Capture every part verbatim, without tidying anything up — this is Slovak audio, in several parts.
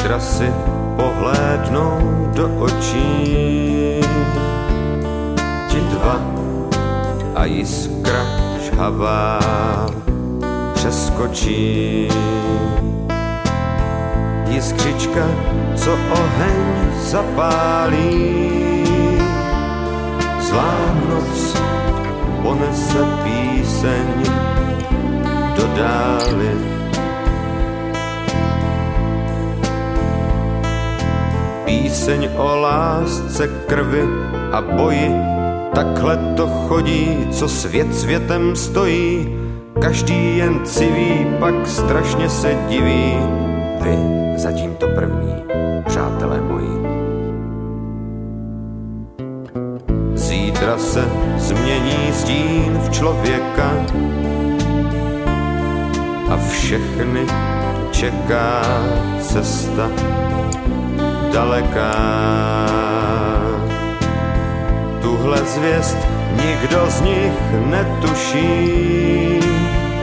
Zítra si pohlédnou do očí ti dva a jiskra žhavá přeskočí. Jiskřička, co oheň zapálí, zlá noc ponese píseň do dály. Píseň o lásce, krvi a boji, takhle to chodí, co svět světem stojí. Každý jen civí, pak strašně se diví. Vy zatím to první, přátelé moji. Zítra se změní stín v člověka a všechny čeká cesta daleká. Tuhle zvěst nikdo z nich netuší.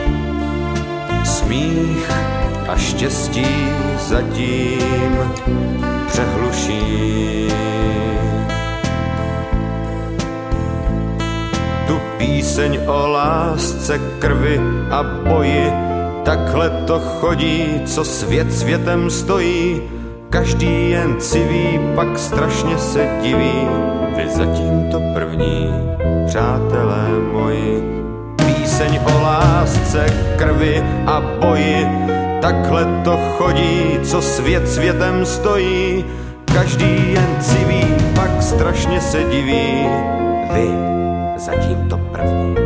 Smích a štěstí zatím přehluší. Tu píseň o lásce, krvi a boji, takhle to chodí, co svět světem stojí. Každý jen civí, pak strašně se diví. Vy zatím to první, přátelé moji. Píseň o lásce, krvi a boji, takhle to chodí, co svět světem stojí. Každý jen civí, pak strašně se diví. Vy zatím to první.